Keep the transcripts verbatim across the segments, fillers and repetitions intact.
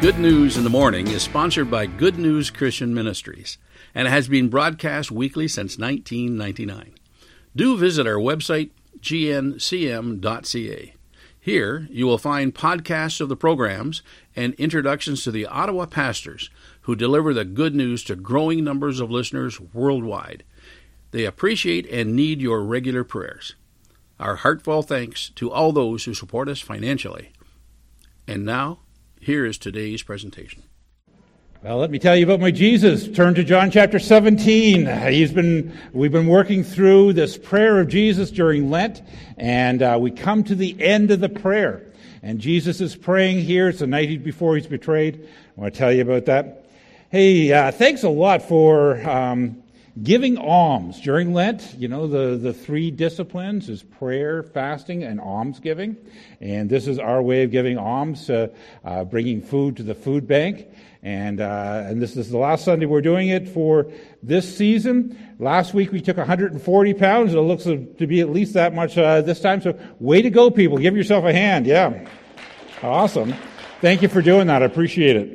Good News in the Morning is sponsored by Good News Christian Ministries and has been broadcast weekly since nineteen ninety-nine. Do visit our website, g n c m dot c a. Here you will find podcasts of the programs and introductions to the Ottawa pastors who deliver the good news to growing numbers of listeners worldwide. They appreciate and need your regular prayers. Our heartfelt thanks to all those who support us financially. And now, here is today's presentation. Well, let me tell you about my Jesus. Turn to John chapter seventeen. He's been, we've been working through this prayer of Jesus during Lent, and uh, we come to the end of the prayer. And Jesus is praying here. It's the night before he's betrayed. I want to tell you about that. Hey, uh, thanks a lot for um, giving alms during Lent. You know, the, the three disciplines is prayer, fasting, and almsgiving. And this is our way of giving alms, uh, uh, bringing food to the food bank. And uh, and this is the last Sunday we're doing it for this season. Last week we took one hundred forty pounds. It looks to be at least that much uh, this time. So way to go, people. Give yourself a hand. Yeah. Awesome. Thank you for doing that. I appreciate it.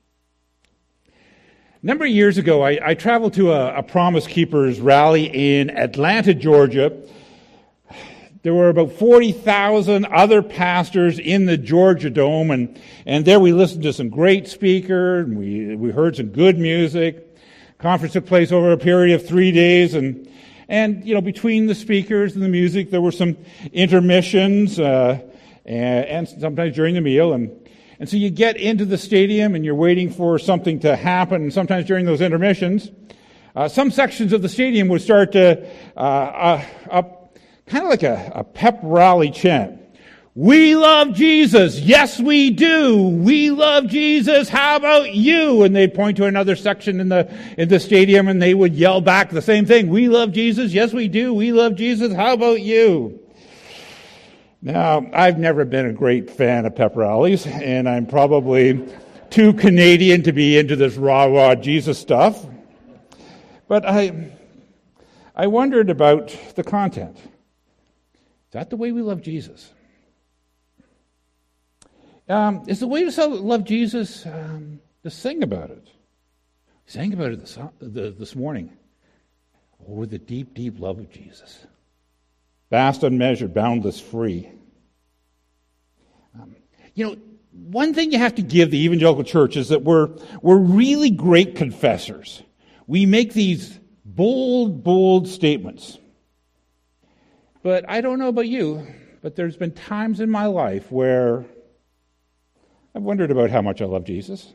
A number of years ago, I, I traveled to a, a Promise Keepers rally in Atlanta, Georgia. There were about forty thousand other pastors in the Georgia Dome, and, and there we listened to some great speakers, and we, we heard some good music. Conference took place over a period of three days, and, and you know, between the speakers and the music, there were some intermissions, uh, and, and sometimes during the meal, and, and so you get into the stadium, and you're waiting for something to happen, and sometimes during those intermissions, uh, some sections of the stadium would start to, uh, uh up, kind of like a, a pep rally chant. We love Jesus. Yes, we do. We love Jesus. How about you? And they'd point to another section in the in the stadium and they would yell back the same thing. We love Jesus. Yes, we do. We love Jesus. How about you? Now, I've never been a great fan of pep rallies, and I'm probably too Canadian to be into this rah-rah Jesus stuff. But I, I wondered about the content. Is that the way we love Jesus? Um, is the way to love Jesus um, to sing about it? We sang about it this, this morning. Oh, the deep, deep love of Jesus. Vast, unmeasured, boundless, free. Um, you know, one thing you have to give the evangelical church is that we're, we're really great confessors. We make these bold, bold statements. But I don't know about you, but there's been times in my life where I've wondered about how much I love Jesus.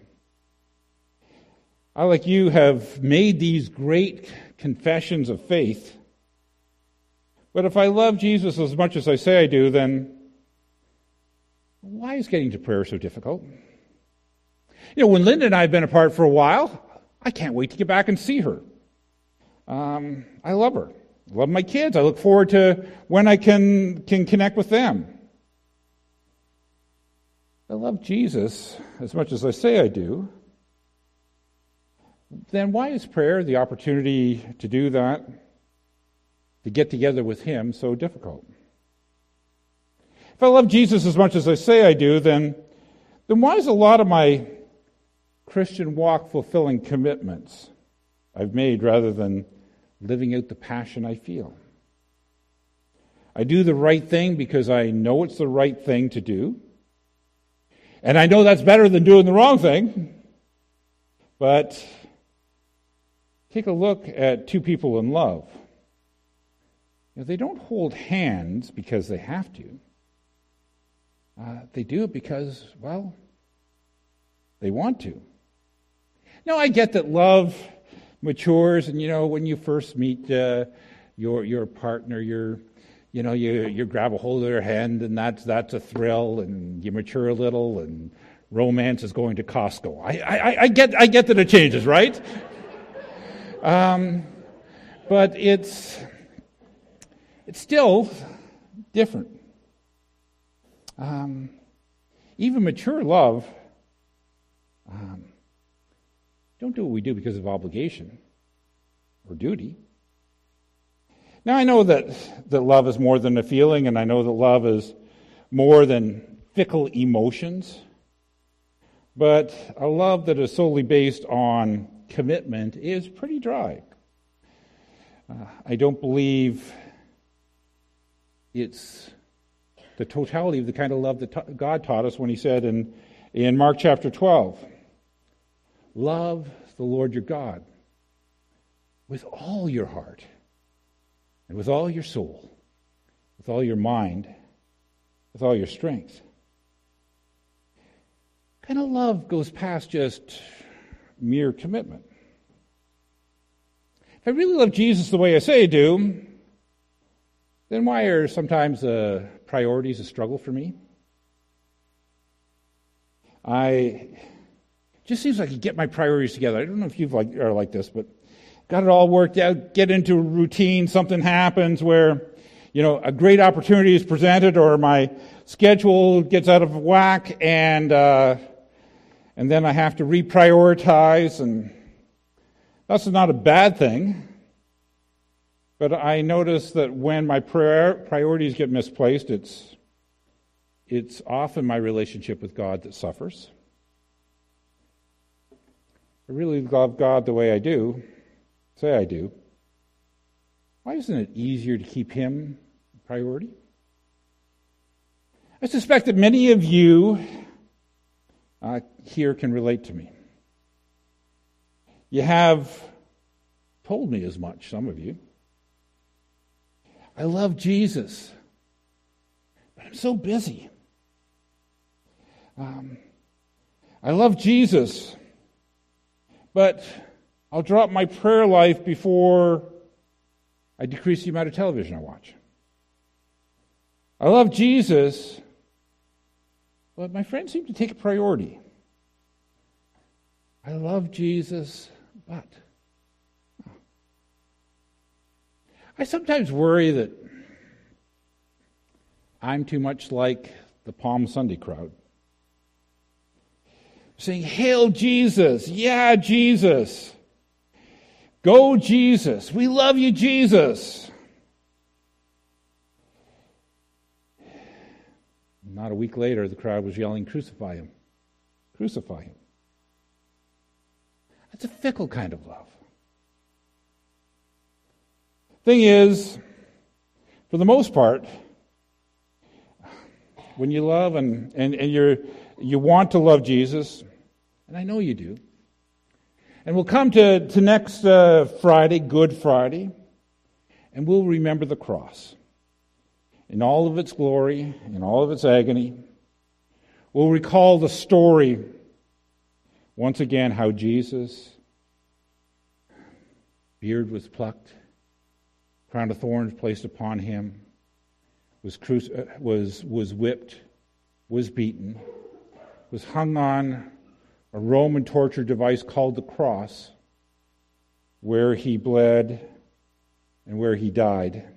I, like you, have made these great confessions of faith. But if I love Jesus as much as I say I do, then why is getting to prayer so difficult? You know, when Linda and I have been apart for a while, I can't wait to get back and see her. Um, I love her. I love my kids. I look forward to when I can can connect with them. I love Jesus as much as I say I do. Then why is prayer, the opportunity to do that, to get together with Him, so difficult? If I love Jesus as much as I say I do, then, then why is a lot of my Christian walk fulfilling commitments I've made rather than living out the passion I feel? I do the right thing because I know it's the right thing to do. And I know that's better than doing the wrong thing. But take a look at two people in love. You know, they don't hold hands because they have to. Uh, they do it because, well, they want to. Now, I get that love matures, and you know, when you first meet uh, your your partner, you're, you know, you you grab a hold of their hand, and that's that's a thrill, and you mature a little, and romance is going to Costco. I I, I get I get that it changes, right? um, but it's it's still different. Um, even mature love. Um, Don't do what we do because of obligation or duty. Now, I know that, that love is more than a feeling, and I know that love is more than fickle emotions. But a love that is solely based on commitment is pretty dry. Uh, I don't believe it's the totality of the kind of love that ta- God taught us when he said in, in Mark chapter twelve, love the Lord your God with all your heart and with all your soul, with all your mind, with all your strength. Kind of love goes past just mere commitment. If I really love Jesus the way I say I do, then why are sometimes uh, priorities a struggle for me? I it just seems like I get my priorities together. I don't know if you like are like this, but got it all worked out. Get into a routine. Something happens where, you know, a great opportunity is presented, or my schedule gets out of whack, and uh, and then I have to reprioritize, and that's not a bad thing. But I notice that when my priorities get misplaced, it's it's often my relationship with God that suffers. I really love God the way I do, say I do. Why isn't it easier to keep him a priority? I suspect that many of you uh, here can relate to me. You have told me as much, some of you. I love Jesus, but I'm so busy. Um, I love Jesus, but I'll drop my prayer life before I decrease the amount of television I watch. I love Jesus, but my friends seem to take a priority. I love Jesus, but... I sometimes worry that I'm too much like the Palm Sunday crowd, saying, "Hail Jesus, yeah, Jesus. Go, Jesus. We love you, Jesus." Not a week later, the crowd was yelling, "Crucify him. Crucify him." That's a fickle kind of love. Thing is, for the most part, when you love and, and, and you're, you want to love Jesus, and I know you do, and we'll come to, to next uh, Friday, Good Friday, and we'll remember the cross in all of its glory, in all of its agony. We'll recall the story, once again, how Jesus' beard was plucked, crown of thorns placed upon him, was cruci- uh, was was whipped, was beaten, was hung on a Roman torture device called the cross, where he bled and where he died.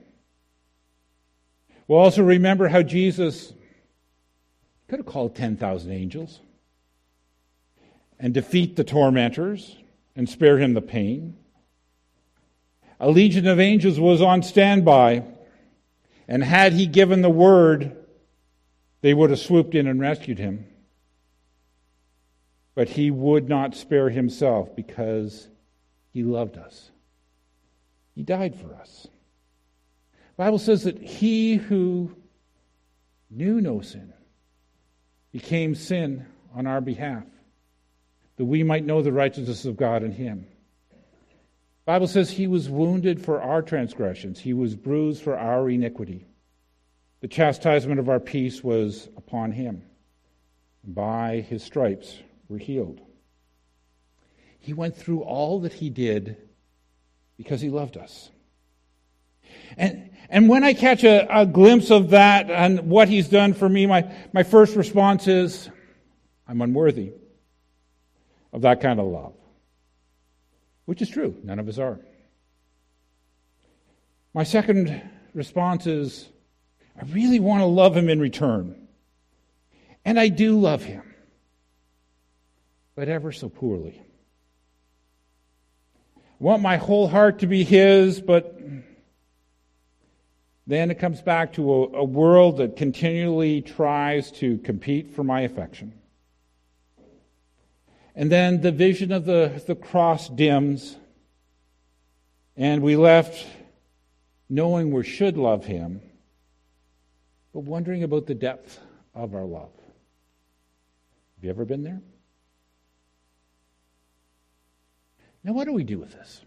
We'll also remember how Jesus could have called ten thousand angels and defeat the tormentors and spare him the pain. A legion of angels was on standby, and had he given the word, they would have swooped in and rescued him. But he would not spare himself because he loved us. He died for us. The Bible says that he who knew no sin became sin on our behalf, that we might know the righteousness of God in him. The Bible says he was wounded for our transgressions. He was bruised for our iniquity. The chastisement of our peace was upon him. By his stripes we're healed. He went through all that he did because he loved us. And and when I catch a, a glimpse of that and what he's done for me, my, my first response is, I'm unworthy of that kind of love. Which is true. None of us are. My second response is, I really want to love him in return. And I do love him. But ever so poorly. I want my whole heart to be his, but then it comes back to a, a world that continually tries to compete for my affection. And then the vision of the, the cross dims, and we left knowing we should love him, but wondering about the depth of our love. Have you ever been there? Now, what do we do with this?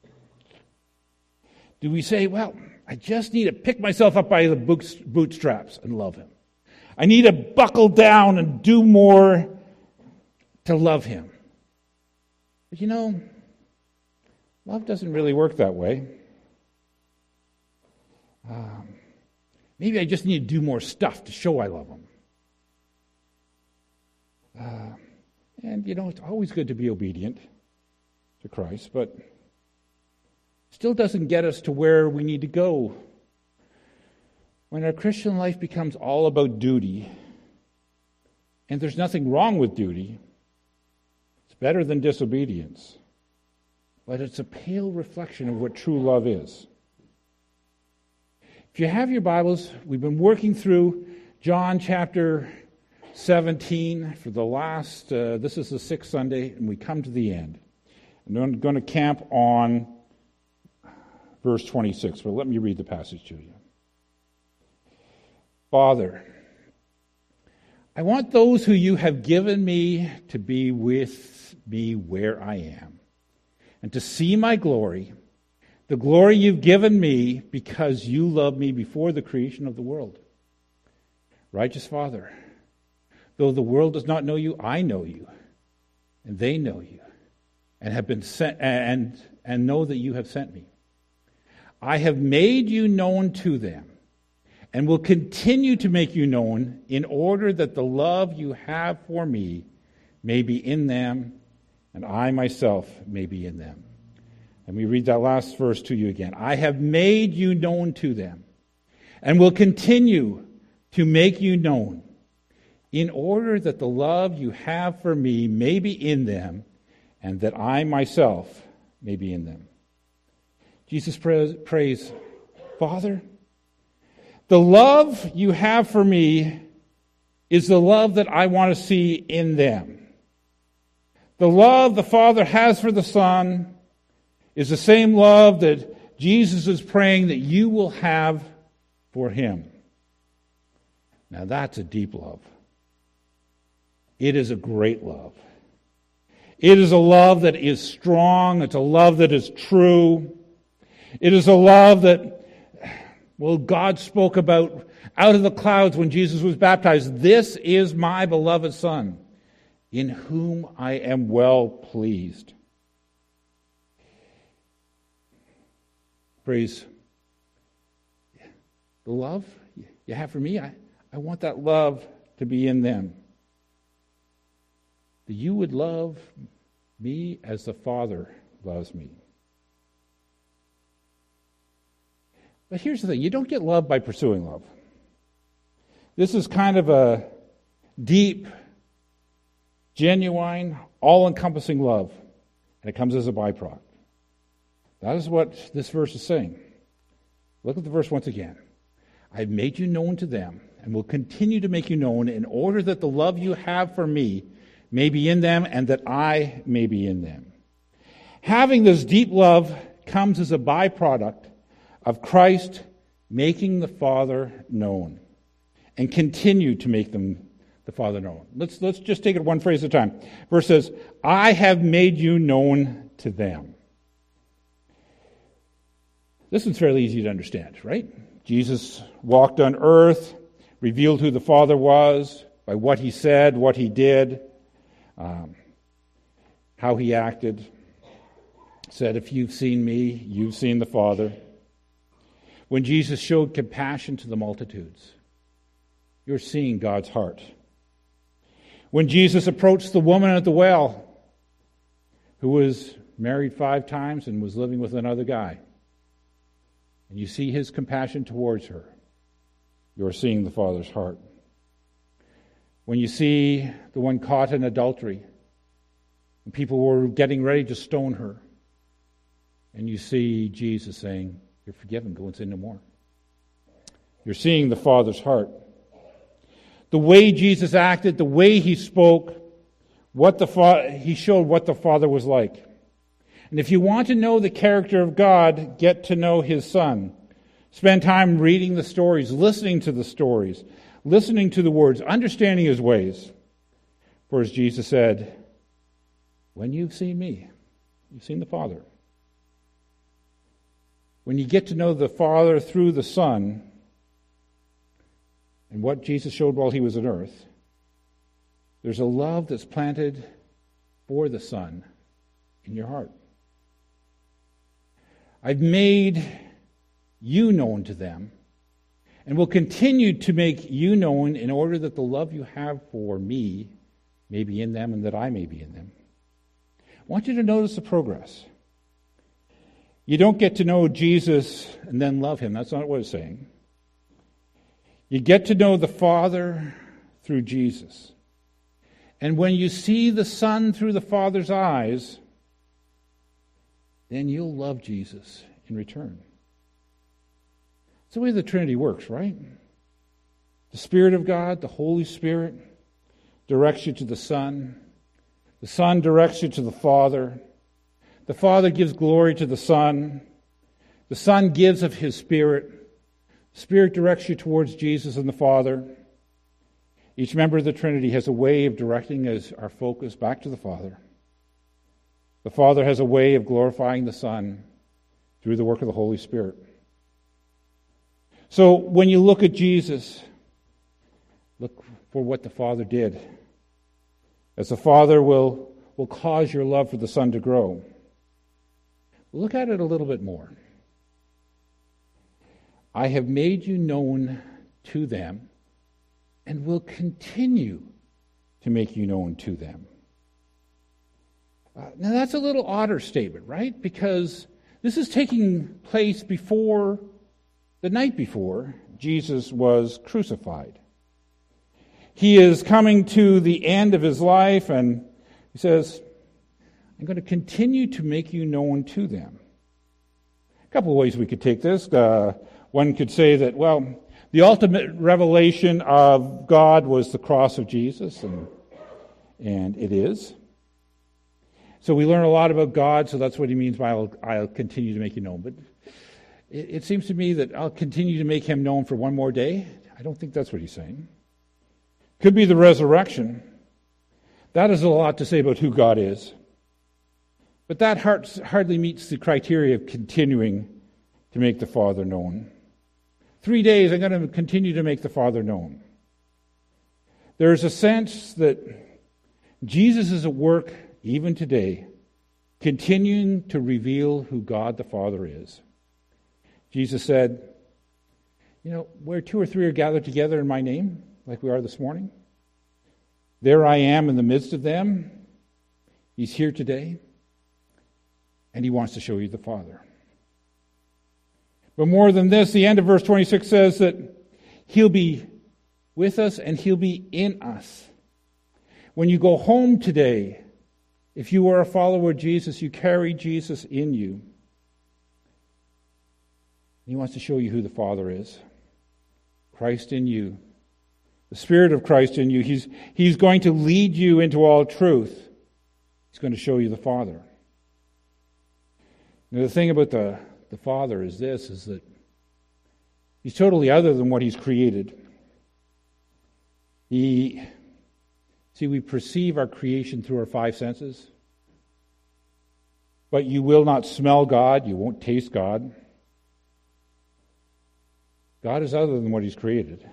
Do we say, well, I just need to pick myself up by the bootstraps and love him? I need to buckle down and do more to love him. But you know, love doesn't really work that way. Um, maybe I just need to do more stuff to show I love him. Uh, and you know, it's always good to be obedient to Christ, but still doesn't get us to where we need to go. When our Christian life becomes all about duty, and there's nothing wrong with duty, it's better than disobedience, but it's a pale reflection of what true love is. If you have your Bibles, we've been working through John chapter seventeen for the last, uh, this is the sixth Sunday, and we come to the end. And I'm going to camp on verse twenty-six, but let me read the passage to you. Father, I want those who you have given me to be with me where I am, and to see my glory, the glory you've given me because you loved me before the creation of the world. Righteous Father, though the world does not know you, I know you, and they know you, and have been sent, and and know that you have sent me. I have made you known to them, and will continue to make you known, in order that the love you have for me may be in them, and I myself may be in them. And we read that last verse to you again. I have made you known to them, and will continue to make you known, in order that the love you have for me may be in them, and that I myself may be in them. Jesus prays, Father, the love you have for me is the love that I want to see in them. The love the Father has for the Son is the same love that Jesus is praying that you will have for him. Now that's a deep love. It is a great love. It is a love that is strong. It's a love that is true. It is a love that, well, God spoke about out of the clouds when Jesus was baptized. This is my beloved Son, in whom I am well pleased. Praise the love you have for me. I, I want that love to be in them. That you would love me as the Father loves me. But here's the thing. You don't get love by pursuing love. This is kind of a deep, genuine, all-encompassing love. And it comes as a byproduct. That is what this verse is saying. Look at the verse once again. I've made you known to them, and will continue to make you known, in order that the love you have for me may be in them, and that I may be in them. Having this deep love comes as a byproduct of Christ making the Father known, and continue to make them the Father known. Let's, let's just take it one phrase at a time. Verse says, I have made you known to them. This one's fairly easy to understand, right? Jesus walked on earth, revealed who the Father was by what he said, what he did, um, how he acted. Said, if you've seen me, you've seen the Father. When Jesus showed compassion to the multitudes, you're seeing God's heart. When Jesus approached the woman at the well, who was married five times and was living with another guy, and you see his compassion towards her, you're seeing the Father's heart. When you see the one caught in adultery, and people were getting ready to stone her, and you see Jesus saying, you're forgiven, go and sin no more. You're seeing the Father's heart. The way Jesus acted, the way he spoke, what the fa- he showed what the Father was like. And if you want to know the character of God, get to know his Son. Spend time reading the stories, listening to the stories, listening to the words, understanding his ways. For as Jesus said, when you've seen me, you've seen the Father. When you get to know the Father through the Son, and what Jesus showed while he was on earth, there's a love that's planted for the Son in your heart. I've made you known to them, and will continue to make you known in order that the love you have for me may be in them and that I may be in them. I want you to notice the progress. You don't get to know Jesus and then love him. That's not what it's saying. You get to know the Father through Jesus. And when you see the Son through the Father's eyes, then you'll love Jesus in return. It's the way the Trinity works, right? The Spirit of God, the Holy Spirit, directs you to the Son. The Son directs you to the Father. The Father gives glory to the Son. The Son gives of his Spirit. The Spirit directs you towards Jesus and the Father. Each member of the Trinity has a way of directing us, our focus back to the Father. The Father has a way of glorifying the Son through the work of the Holy Spirit. So when you look at Jesus, look for what the Father did. As the Father will, will cause your love for the Son to grow. Look at it a little bit more. I have made you known to them and will continue to make you known to them. Uh, now that's a little odder statement, right? Because this is taking place before, the night before, Jesus was crucified. He is coming to the end of his life, and he says, I'm going to continue to make you known to them. A couple of ways we could take this. Uh, one could say that, well, the ultimate revelation of God was the cross of Jesus, and, and it is. So we learn a lot about God, so that's what he means by I'll, I'll continue to make you known. But it, it seems to me that I'll continue to make him known for one more day. I don't think that's what he's saying. Could be the resurrection. That is a lot to say about who God is. But that hardly meets the criteria of continuing to make the Father known. Three days, I'm going to continue to make the Father known. There's a sense that Jesus is at work even today, continuing to reveal who God the Father is. Jesus said, you know, where two or three are gathered together in my name, like we are this morning, there I am in the midst of them. He's here today, and he wants to show you the Father. But more than this, the end of verse twenty-six says that he'll be with us and he'll be in us. When you go home today, if you are a follower of Jesus, you carry Jesus in you. He wants to show you who the Father is. Christ in you. The Spirit of Christ in you. He's, he's going to lead you into all truth. He's going to show you the Father. Now, the thing about the, the Father is this, is that he's totally other than what he's created. He, see, we perceive our creation through our five senses. But you will not smell God. You won't taste God. God is other than what he's created.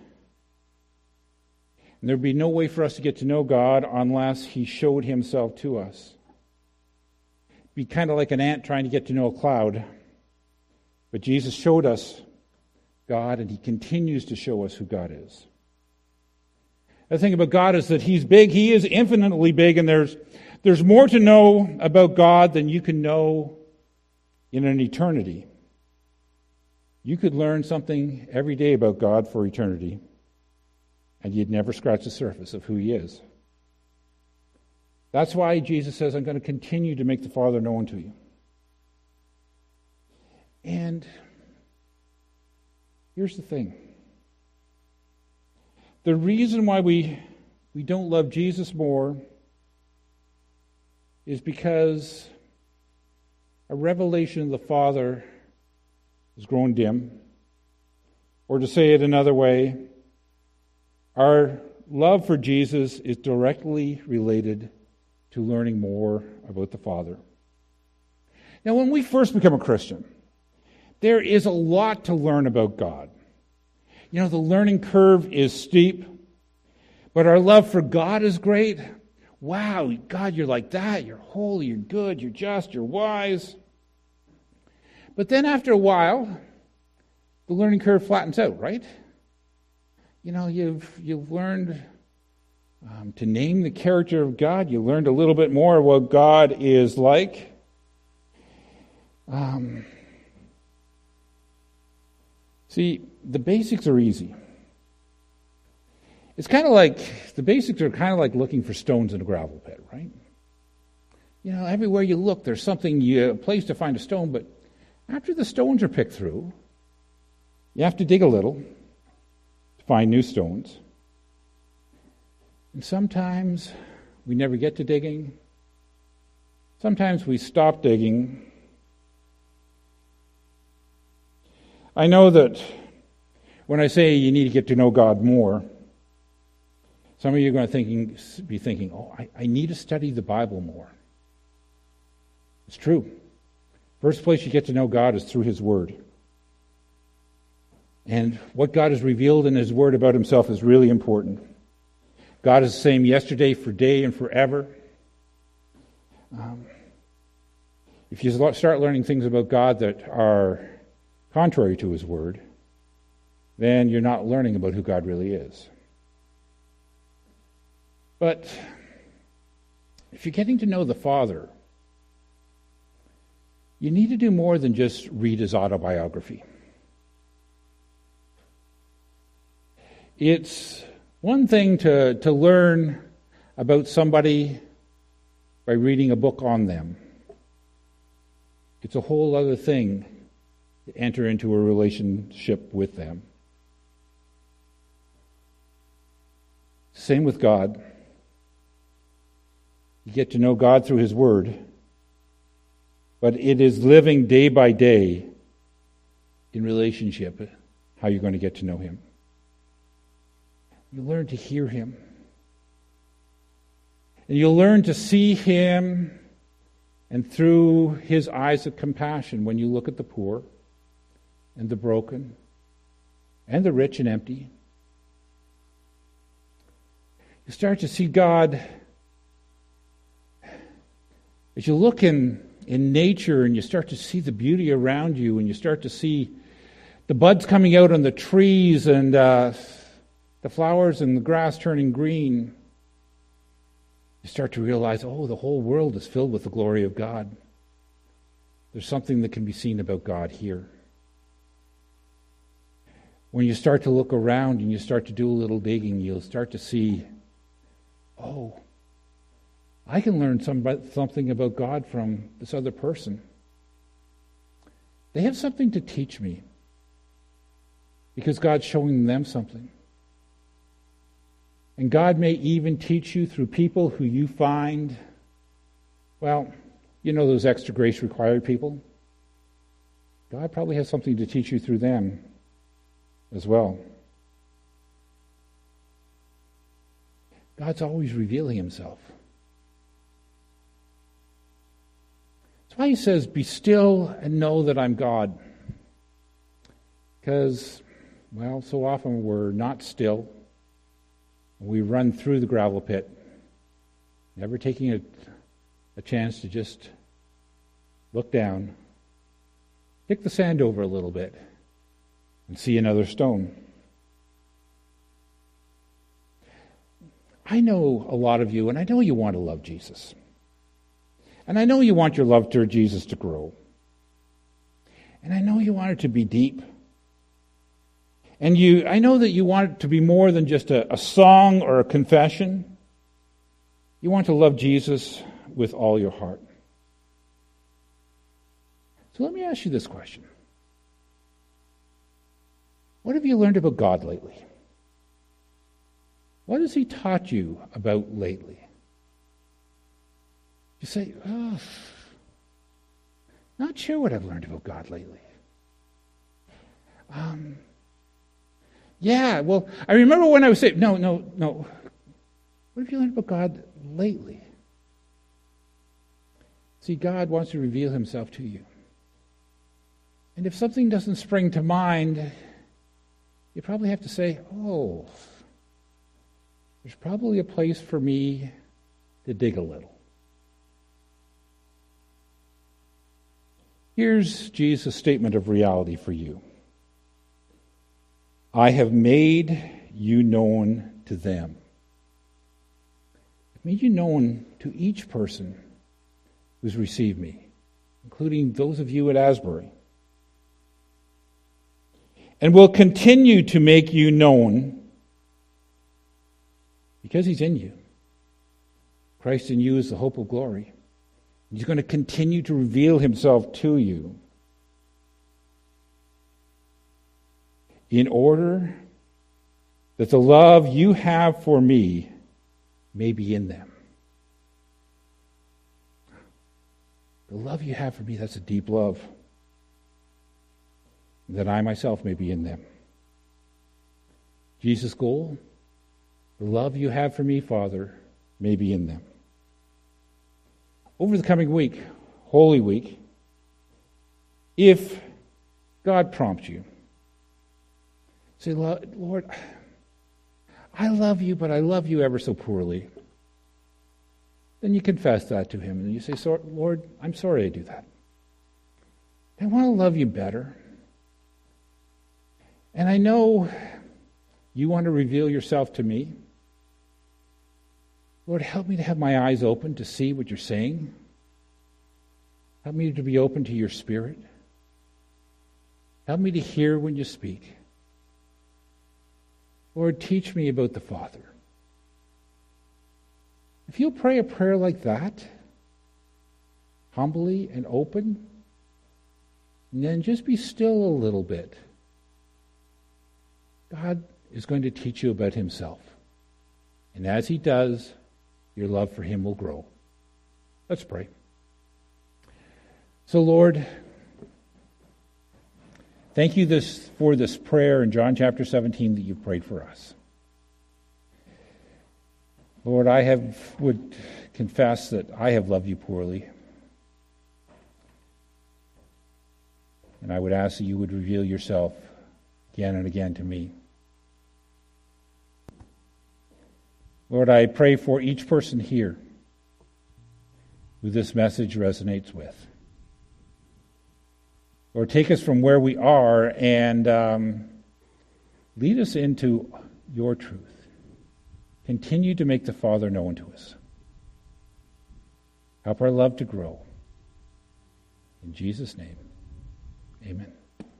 And there'd be no way for us to get to know God unless he showed himself to us. It'd be kind of like an ant trying to get to know a cloud. But Jesus showed us God, and he continues to show us who God is. The thing about God is that he's big. He is infinitely big, and there's, there's more to know about God than you can know in an eternity. You could learn something every day about God for eternity, and you'd never scratch the surface of who he is. That's why Jesus says, I'm going to continue to make the Father known to you. And here's the thing. The reason why we, we don't love Jesus more is because a revelation of the Father has grown dim. Or to say it another way, our love for Jesus is directly related to learning more about the Father. Now, when we first become a Christian, there is a lot to learn about God. You know, the learning curve is steep, but our love for God is great. Wow, God, you're like that. You're holy, you're good, you're just, you're wise. But then after a while, the learning curve flattens out, right? You know, you've you've learned um, to name the character of God. You learned a little bit more of what God is like. Um, see, the basics are easy. It's kind of like, the basics are kind of like looking for stones in a gravel pit, right? You know, everywhere you look, there's something, you, a place to find a stone, but after the stones are picked through, you have to dig a little to find new stones. And sometimes we never get to digging. Sometimes we stop digging. I know that when I say you need to get to know God more, some of you are going to thinking, be thinking, oh, I, I need to study the Bible more. It's true. First place you get to know God is through His Word. And what God has revealed in His Word about Himself is really important. God is the same yesterday, for day, and forever. Um, if you start learning things about God that are contrary to His Word, then you're not learning about who God really is. But if you're getting to know the Father, you need to do more than just read His autobiography. It's one thing to, to learn about somebody by reading a book on them. It's a whole other thing to enter into a relationship with them. Same with God. You get to know God through His Word, but it is living day by day in relationship how you're going to get to know Him. You learn to hear Him. And you'll learn to see Him and through His eyes of compassion when you look at the poor and the broken and the rich and empty. You start to see God as you look in, in nature and you start to see the beauty around you and you start to see the buds coming out on the trees and uh, the flowers and the grass turning green. You start to realize, oh, the whole world is filled with the glory of God. There's something that can be seen about God here. When you start to look around and you start to do a little digging, you'll start to see, oh, I can learn some, something about God from this other person. They have something to teach me because God's showing them something. And God may even teach you through people who you find, well, you know those extra grace required people? God probably has something to teach you through them as well. God's always revealing Himself. That's why He says, be still and know that I'm God. Because, well, so often we're not still. We run through the gravel pit, never taking a, a chance to just look down, kick the sand over a little bit, and see another stone. I know a lot of you, and I know you want to love Jesus. And I know you want your love toward Jesus to grow. And I know you want it to be deep. And you, I know that you want it to be more than just a, a song or a confession. You want to love Jesus with all your heart. So let me ask you this question. What have you learned about God lately? What has He taught you about lately? You say, oh, not sure what I've learned about God lately. Um, yeah, well, I remember when I was saying, no, no, no. What have you learned about God lately? See, God wants to reveal himself to you. And if something doesn't spring to mind, you probably have to say, oh, there's probably a place for me to dig a little. Here's Jesus' statement of reality for you. I have made you known to them. I've made you known to each person who's received me, including those of you at Asbury. And will continue to make you known because he's in you. Christ in you is the hope of glory. He's going to continue to reveal himself to you in order that the love you have for me may be in them. The love you have for me, that's a deep love. That I myself may be in them. Jesus' goal, the love you have for me, Father, may be in them. Over the coming week, Holy Week, if God prompts you, say, Lord, I love you, but I love you ever so poorly. Then you confess that to him, and you say, Lord, I'm sorry I do that. I want to love you better. And I know you want to reveal yourself to me. Lord, help me to have my eyes open to see what you're saying. Help me to be open to your Spirit. Help me to hear when you speak. Lord, teach me about the Father. If you'll pray a prayer like that, humbly and open, and then just be still a little bit, God is going to teach you about himself. And as he does, your love for him will grow. Let's pray. So, Lord, thank you this, for this prayer in John chapter seventeen that you've prayed for us. Lord, I have would confess that I have loved you poorly. And I would ask that you would reveal yourself again and again to me. Lord, I pray for each person here who this message resonates with. Lord, take us from where we are and um, lead us into your truth. Continue to make the Father known to us. Help our love to grow. In Jesus' name, amen.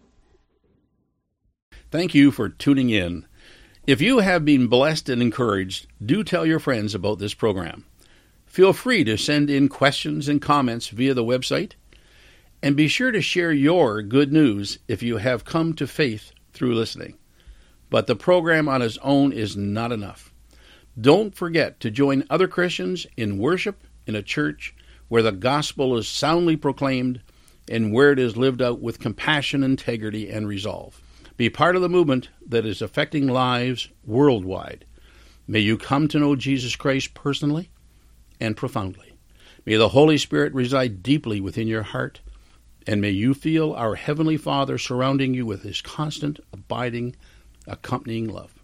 Thank you for tuning in. If you have been blessed and encouraged, do tell your friends about this program. Feel free to send in questions and comments via the website, and be sure to share your good news if you have come to faith through listening. But the program on its own is not enough. Don't forget to join other Christians in worship in a church where the gospel is soundly proclaimed and where it is lived out with compassion, integrity, and resolve. Be part of the movement that is affecting lives worldwide. May you come to know Jesus Christ personally and profoundly. May the Holy Spirit reside deeply within your heart, and may you feel our Heavenly Father surrounding you with his constant, abiding, accompanying love.